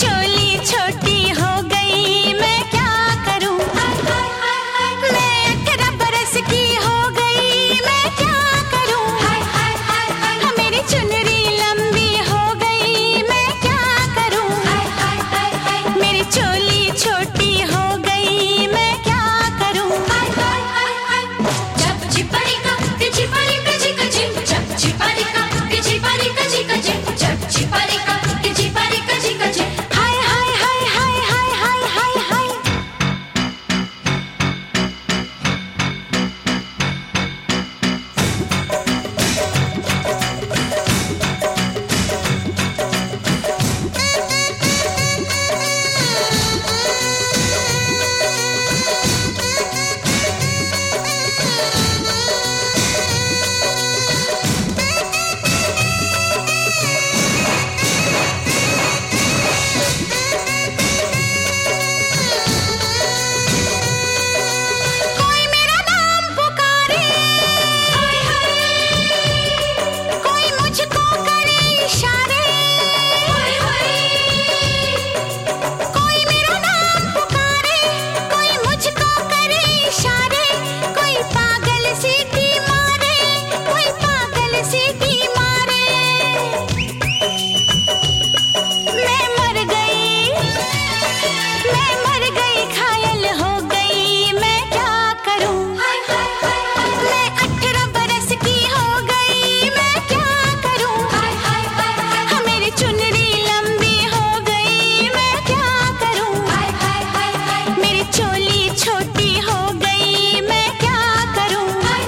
चोली छोटी हो गई मैं क्या करूं, मैं 18 बरस की हो गई मैं क्या करूं, मेरी चुनरी लंबी हो गई मैं क्या करूं, मेरी चोली छोटी हो गई मैं क्या करूं। जब चिपरिका चिपरिका चिका चिम जब चिपरिका चिपरिका चिका चिम जब चिपरिका चिपरिका चिका चिम हाय हाय हाय हाय हाय हाय हाय हाय। कोई मेरा नाम पुकारे, कोई मुझको करे इशारे, कोई मेरा नाम पुकारे, कोई मुझको करे इशारे, कोई पागल सीटी मारे, कोई पागल सीटी मारे। मैं मर गई घायल हो गई मैं क्या करूं, मैं 18 बरस की हो गई मैं क्या करूं, मेरी चुनरी लंबी हो गई मैं क्या करूं, मेरी चोली छोटी हो गई मैं क्या करूं।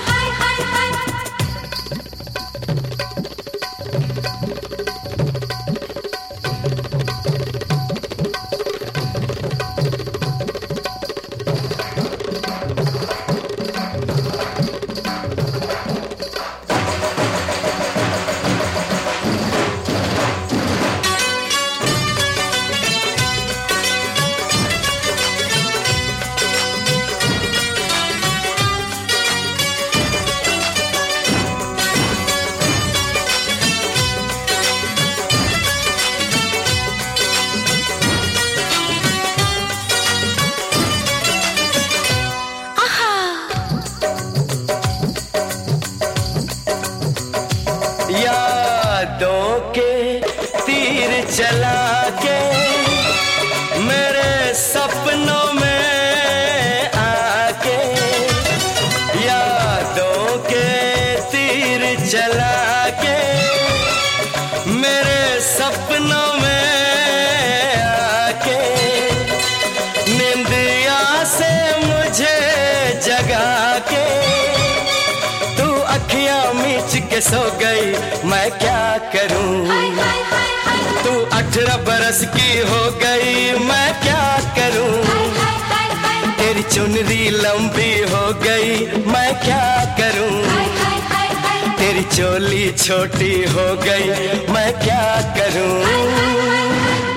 यादों के तीर चला के मेरे सपनों में आके, यादों के तीर चला के मेरे सपनों में आके, निंदिया से मुझे जगा के तू अखियां मीच के सो गई मैं क्या करूं, तू 18 बरस की हो गई मैं क्या करूं, तेरी चुनरी लंबी हो गई मैं क्या करूं, तेरी चोली छोटी हो गई मैं क्या करूं।